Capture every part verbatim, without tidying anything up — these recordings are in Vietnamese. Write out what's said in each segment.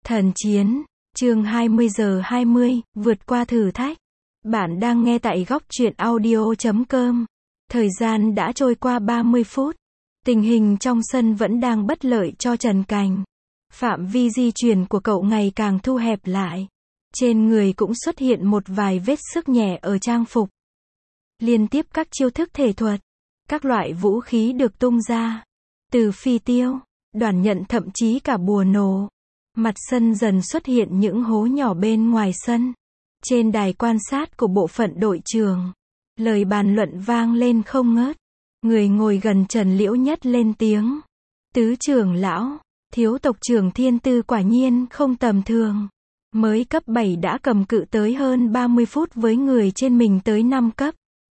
Thần chiến, chương hai mươi giờ hai mươi, vượt qua thử thách. Bạn đang nghe tại góc truyện audio chấm com. Thời gian đã trôi qua ba mươi phút. Tình hình trong sân vẫn đang bất lợi cho Trần Cành. Phạm vi di chuyển của cậu ngày càng thu hẹp lại. Trên người cũng xuất hiện một vài vết xước nhẹ ở trang phục. Liên tiếp các chiêu thức thể thuật, các loại vũ khí được tung ra. Từ phi tiêu, đoàn nhận thậm chí cả bùa nổ. Mặt sân dần xuất hiện những hố nhỏ bên ngoài sân. Trên đài quan sát của bộ phận đội trưởng, lời bàn luận vang lên không ngớt. Người ngồi gần Trần Liễu Nhất lên tiếng. Tứ trưởng lão, thiếu tộc trưởng Thiên Tư quả nhiên không tầm thường. Mới cấp bảy đã cầm cự tới hơn ba mươi phút với người trên mình tới năm cấp.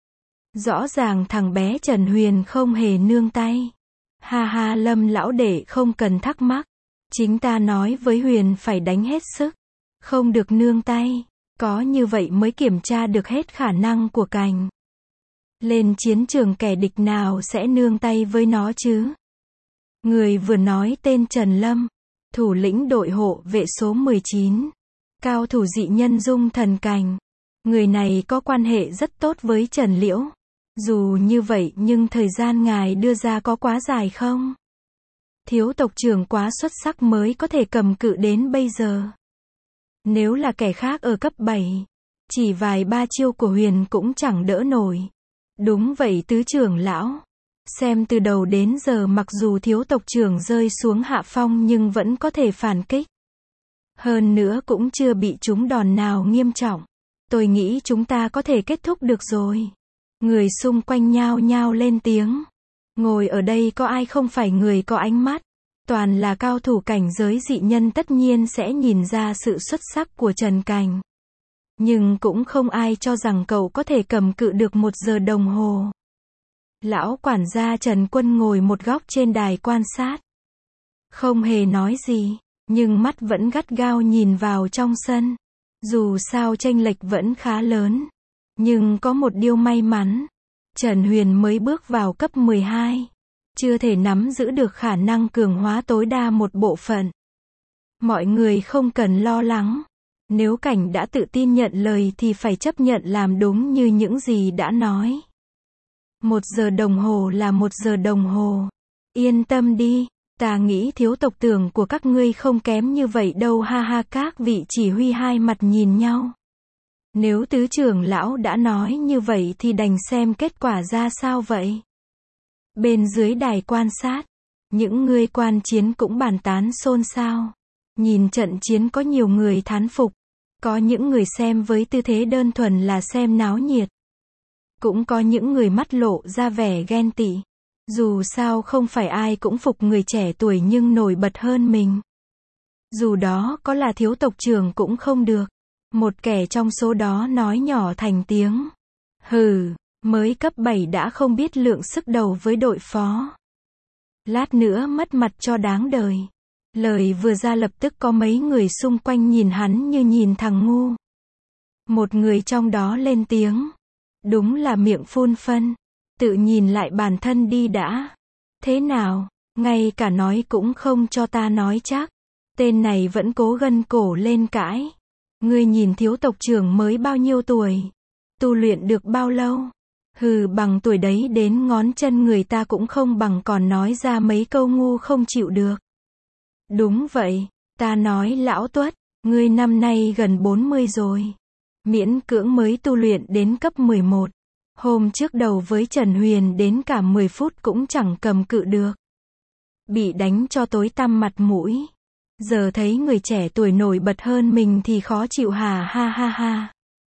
Rõ ràng thằng bé Trần Huyền không hề nương tay. Ha ha, Lâm lão đệ không cần thắc mắc. Chính ta nói với Huyền phải đánh hết sức. Không được nương tay. Có như vậy mới kiểm tra được hết khả năng của Cành. Lên chiến trường kẻ địch nào sẽ nương tay với nó chứ? Người vừa nói tên Trần Lâm, thủ lĩnh đội hộ vệ số mười chín. Cao thủ dị nhân Dung Thần Cành. Người này có quan hệ rất tốt với Trần Liễu. Dù như vậy nhưng thời gian ngài đưa ra có quá dài không? Thiếu tộc trưởng quá xuất sắc mới có thể cầm cự đến bây giờ. Nếu là kẻ khác ở cấp bảy, chỉ vài ba chiêu của Huyền cũng chẳng đỡ nổi. Đúng vậy tứ trưởng lão. Xem từ đầu đến giờ mặc dù thiếu tộc trưởng rơi xuống hạ phong nhưng vẫn có thể phản kích. Hơn nữa cũng chưa bị trúng đòn nào nghiêm trọng. Tôi nghĩ chúng ta có thể kết thúc được rồi. Người xung quanh nhao nhao lên tiếng. Ngồi ở đây có ai không phải người có ánh mắt. Toàn là cao thủ cảnh giới dị nhân, tất nhiên sẽ nhìn ra sự xuất sắc của Trần Cành. Nhưng cũng không ai cho rằng cậu có thể cầm cự được một giờ đồng hồ. Lão quản gia Trần Quân ngồi một góc trên đài quan sát. Không hề nói gì, nhưng mắt vẫn gắt gao nhìn vào trong sân. Dù sao chênh lệch vẫn khá lớn. Nhưng có một điều may mắn. Trần Huyền mới bước vào cấp mười hai. Chưa thể nắm giữ được khả năng cường hóa tối đa một bộ phận. Mọi người không cần lo lắng. Nếu Cảnh đã tự tin nhận lời thì phải chấp nhận làm đúng như những gì đã nói. Một giờ đồng hồ là một giờ đồng hồ. Yên tâm đi, ta nghĩ thiếu tộc tưởng của các ngươi không kém như vậy đâu, ha ha. Các vị chỉ huy hai mặt nhìn nhau. Nếu tứ trưởng lão đã nói như vậy thì đành xem kết quả ra sao vậy. Bên dưới đài quan sát, những người quan chiến cũng bàn tán xôn xao. Nhìn trận chiến có nhiều người thán phục. Có những người xem với tư thế đơn thuần là xem náo nhiệt. Cũng có những người mắt lộ ra vẻ ghen tị. Dù sao không phải ai cũng phục người trẻ tuổi nhưng nổi bật hơn mình. Dù đó có là thiếu tộc trưởng cũng không được. Một kẻ trong số đó nói nhỏ thành tiếng. Hừ, mới cấp bảy đã không biết lượng sức đầu với đội phó. Lát nữa mất mặt cho đáng đời. Lời vừa ra lập tức có mấy người xung quanh nhìn hắn như nhìn thằng ngu. Một người trong đó lên tiếng. Đúng là miệng phun phân. Tự nhìn lại bản thân đi đã. Thế nào, ngay cả nói cũng không cho ta nói chắc. Tên này vẫn cố gân cổ lên cãi. Ngươi nhìn thiếu tộc trưởng mới bao nhiêu tuổi? Tu luyện được bao lâu? Hừ, bằng tuổi đấy đến ngón chân người ta cũng không bằng còn nói ra mấy câu ngu không chịu được. Đúng vậy, ta nói lão Tuất, ngươi năm nay gần bốn mươi rồi. Miễn cưỡng mới tu luyện đến cấp mười một. Hôm trước đầu với Trần Huyền đến cả mười phút cũng chẳng cầm cự được. Bị đánh cho tối tăm mặt mũi. Giờ thấy người trẻ tuổi nổi bật hơn mình thì khó chịu hà ha ha ha.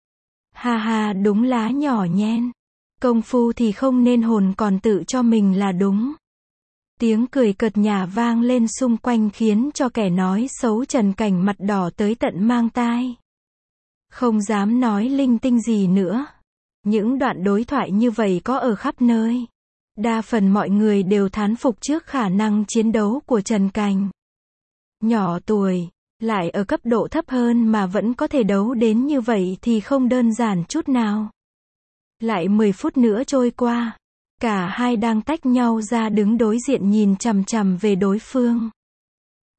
Ha ha, đúng lá nhỏ nhen. Công phu thì không nên hồn còn tự cho mình là đúng. Tiếng cười cợt nhả vang lên xung quanh khiến cho kẻ nói xấu Trần Cành mặt đỏ tới tận mang tai. Không dám nói linh tinh gì nữa. Những đoạn đối thoại như vậy có ở khắp nơi. Đa phần mọi người đều thán phục trước khả năng chiến đấu của Trần Cành. Nhỏ tuổi, lại ở cấp độ thấp hơn mà vẫn có thể đấu đến như vậy thì không đơn giản chút nào. Lại mười phút nữa trôi qua. Cả hai đang tách nhau ra đứng đối diện nhìn chằm chằm về đối phương.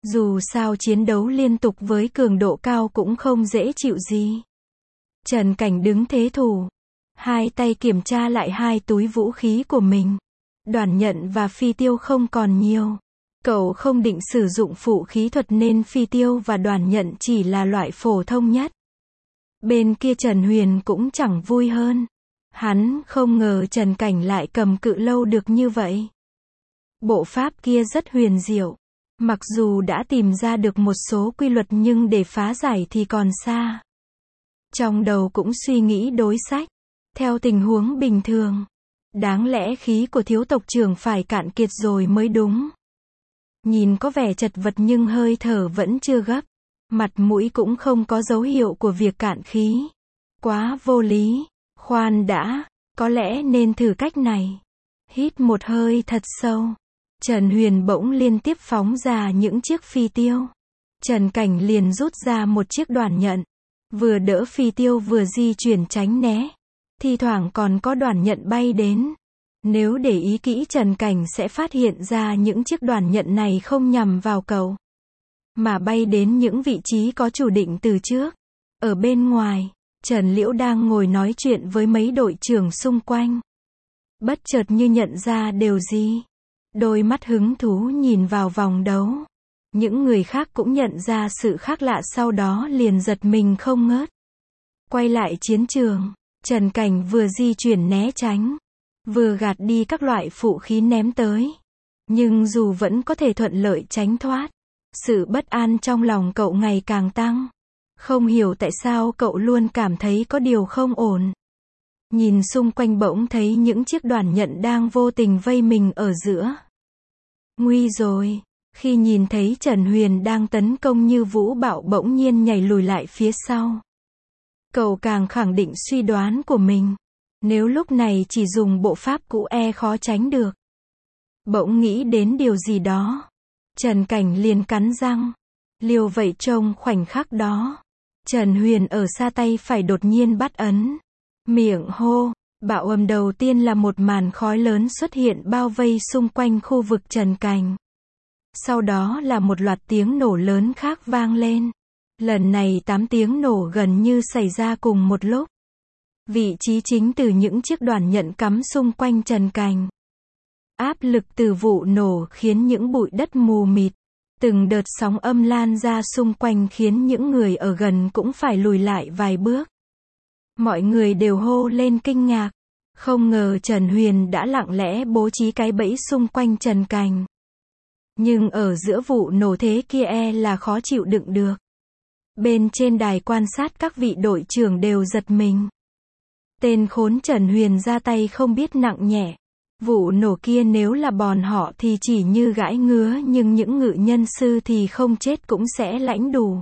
Dù sao chiến đấu liên tục với cường độ cao cũng không dễ chịu gì. Trần Cảnh đứng thế thủ. Hai tay kiểm tra lại hai túi vũ khí của mình. Đoàn nhận và phi tiêu không còn nhiều. Cậu không định sử dụng phụ khí thuật nên phi tiêu và đoàn nhận chỉ là loại phổ thông nhất. Bên kia Trần Huyền cũng chẳng vui hơn. Hắn không ngờ Trần Cảnh lại cầm cự lâu được như vậy. Bộ pháp kia rất huyền diệu. Mặc dù đã tìm ra được một số quy luật nhưng để phá giải thì còn xa. Trong đầu cũng suy nghĩ đối sách. Theo tình huống bình thường, đáng lẽ khí của thiếu tộc trưởng phải cạn kiệt rồi mới đúng. Nhìn có vẻ chật vật nhưng hơi thở vẫn chưa gấp. Mặt mũi cũng không có dấu hiệu của việc cạn khí. Quá vô lý. Khoan đã, có lẽ nên thử cách này. Hít một hơi thật sâu. Trần Huyền bỗng liên tiếp phóng ra những chiếc phi tiêu. Trần Cảnh liền rút ra một chiếc đoàn nhận. Vừa đỡ phi tiêu vừa di chuyển tránh né. Thi thoảng còn có đoàn nhận bay đến. Nếu để ý kỹ Trần Cảnh sẽ phát hiện ra những chiếc đoàn nhận này không nhằm vào cậu, mà bay đến những vị trí có chủ định từ trước. Ở bên ngoài, Trần Liễu đang ngồi nói chuyện với mấy đội trưởng xung quanh. Bất chợt như nhận ra điều gì. Đôi mắt hứng thú nhìn vào vòng đấu. Những người khác cũng nhận ra sự khác lạ sau đó liền giật mình không ngớt. Quay lại chiến trường, Trần Cảnh vừa di chuyển né tránh, vừa gạt đi các loại phụ khí ném tới. Nhưng dù vẫn có thể thuận lợi tránh thoát, sự bất an trong lòng cậu ngày càng tăng. Không hiểu tại sao cậu luôn cảm thấy có điều không ổn. Nhìn xung quanh bỗng thấy những chiếc đoàn nhận đang vô tình vây mình ở giữa. Nguy rồi. Khi nhìn thấy Trần Huyền đang tấn công như vũ bão bỗng nhiên nhảy lùi lại phía sau. Cậu càng khẳng định suy đoán của mình. Nếu lúc này chỉ dùng bộ pháp cũ e khó tránh được. Bỗng nghĩ đến điều gì đó. Trần Cảnh liền cắn răng. Liều vậy trông khoảnh khắc đó. Trần Huyền ở xa tay phải đột nhiên bắt ấn. Miệng hô. Bạo âm đầu tiên là một màn khói lớn xuất hiện bao vây xung quanh khu vực Trần Cảnh. Sau đó là một loạt tiếng nổ lớn khác vang lên. Lần này tám tiếng nổ gần như xảy ra cùng một lúc. Vị trí chính từ những chiếc đoàn nhận cắm xung quanh Trần Cảnh. Áp lực từ vụ nổ khiến những bụi đất mù mịt. Từng đợt sóng âm lan ra xung quanh khiến những người ở gần cũng phải lùi lại vài bước. Mọi người đều hô lên kinh ngạc. Không ngờ Trần Huyền đã lặng lẽ bố trí cái bẫy xung quanh Trần Cảnh. Nhưng ở giữa vụ nổ thế kia e là khó chịu đựng được. Bên trên đài quan sát các vị đội trưởng đều giật mình. Tên khốn Trần Huyền ra tay không biết nặng nhẹ. Vụ nổ kia nếu là bọn họ thì chỉ như gãi ngứa nhưng những ngự nhân sư thì không chết cũng sẽ lãnh đủ.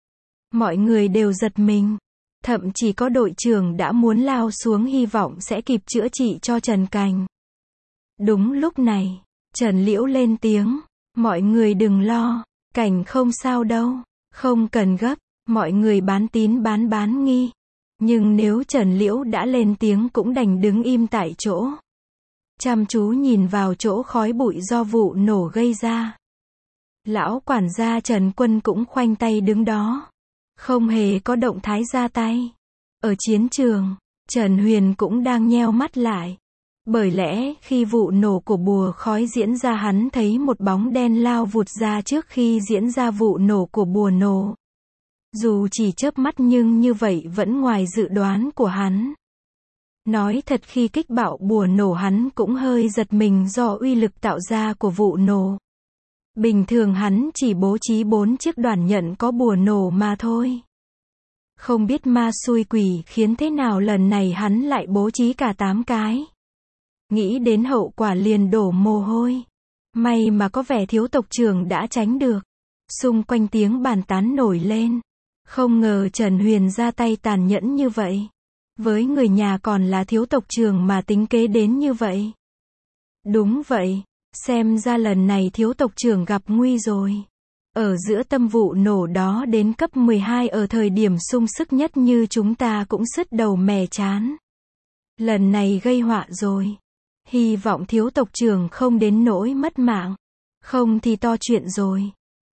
Mọi người đều giật mình. Thậm chí có đội trưởng đã muốn lao xuống hy vọng sẽ kịp chữa trị cho Trần Cảnh. Đúng lúc này, Trần Liễu lên tiếng. Mọi người đừng lo, Cảnh không sao đâu, không cần gấp, mọi người bán tín bán bán nghi. Nhưng nếu Trần Liễu đã lên tiếng cũng đành đứng im tại chỗ. Chăm chú nhìn vào chỗ khói bụi do vụ nổ gây ra. Lão quản gia Trần Quân cũng khoanh tay đứng đó. Không hề có động thái ra tay. Ở chiến trường, Trần Huyền cũng đang nheo mắt lại. Bởi lẽ, khi vụ nổ của bùa khói diễn ra hắn thấy một bóng đen lao vụt ra trước khi diễn ra vụ nổ của bùa nổ. Dù chỉ chớp mắt nhưng như vậy vẫn ngoài dự đoán của hắn. Nói thật khi kích bạo bùa nổ hắn cũng hơi giật mình do uy lực tạo ra của vụ nổ. Bình thường hắn chỉ bố trí bốn chiếc đoàn nhận có bùa nổ mà thôi. Không biết ma xui quỷ khiến thế nào lần này hắn lại bố trí cả tám cái. Nghĩ đến hậu quả liền đổ mồ hôi. May mà có vẻ thiếu tộc trưởng đã tránh được. Xung quanh tiếng bàn tán nổi lên. Không ngờ Trần Huyền ra tay tàn nhẫn như vậy. Với người nhà còn là thiếu tộc trưởng mà tính kế đến như vậy. Đúng vậy, xem ra lần này thiếu tộc trưởng gặp nguy rồi. Ở giữa tâm vụ nổ đó đến cấp mười hai ở thời điểm sung sức nhất như chúng ta cũng sứt đầu mẻ chán. Lần này gây họa rồi. Hy vọng thiếu tộc trưởng không đến nỗi mất mạng. Không thì to chuyện rồi.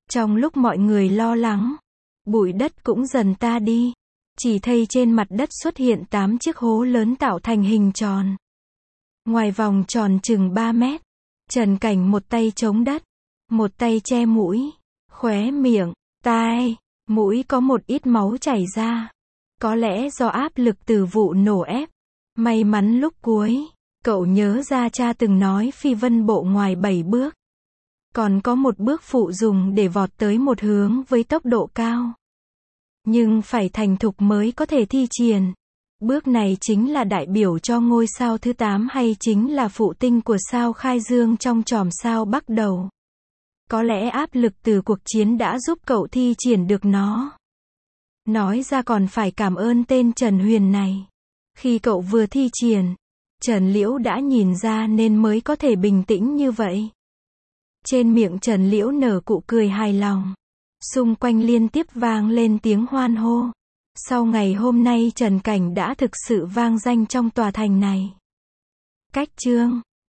Trong lúc mọi người lo lắng, bụi đất cũng dần ta đi. Chỉ thấy trên mặt đất xuất hiện tám chiếc hố lớn tạo thành hình tròn. Ngoài vòng tròn chừng ba mét, Trần Cảnh một tay chống đất, một tay che mũi, khóe miệng, tai, mũi có một ít máu chảy ra. Có lẽ do áp lực từ vụ nổ ép. May mắn lúc cuối, cậu nhớ ra cha từng nói phi vân bộ ngoài bảy bước. Còn có một bước phụ dùng để vọt tới một hướng với tốc độ cao. Nhưng phải thành thục mới có thể thi triển. Bước này chính là đại biểu cho ngôi sao thứ tám hay chính là phụ tinh của sao Khai Dương trong chòm sao Bắc Đầu. Có lẽ áp lực từ cuộc chiến đã giúp cậu thi triển được nó. Nói ra còn phải cảm ơn tên Trần Huyền này. Khi cậu vừa thi triển, Trần Liễu đã nhìn ra nên mới có thể bình tĩnh như vậy. Trên miệng Trần Liễu nở cụ cười hài lòng. Xung quanh liên tiếp vang lên tiếng hoan hô. Sau ngày hôm nay Trần Cảnh đã thực sự vang danh trong tòa thành này. Cách chương